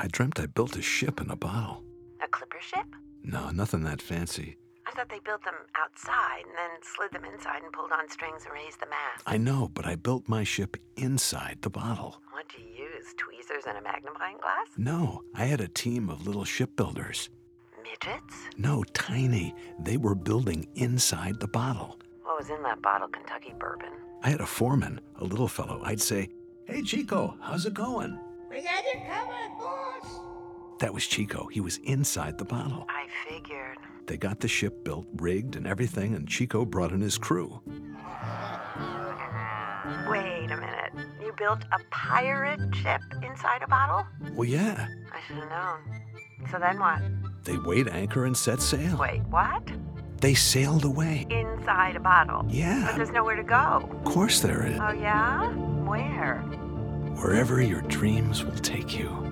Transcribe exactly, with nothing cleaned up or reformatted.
I dreamt I built a ship in a bottle. A clipper ship? No, nothing that fancy. I thought they built them outside and then slid them inside and pulled on strings and raised the mast. I know, but I built my ship inside the bottle. What'd you use, tweezers and a magnifying glass? No, I had a team of little shipbuilders. Midgets? No, tiny. They were building inside the bottle. What was in that bottle, Kentucky bourbon? I had a foreman, a little fellow. I'd say, "Hey, Chico, how's it going?" We got it covered, boss. That was Chico. He was inside the bottle. I figured. They got the ship built, rigged, and everything, and Chico brought in his crew. Wait a minute. You built a pirate ship inside a bottle? Well, yeah. I should have known. So then what? They weighed anchor and set sail. Wait, what? They sailed away. Inside a bottle? Yeah. But there's nowhere to go. Of course there is. Oh, yeah? Where? Wherever your dreams will take you.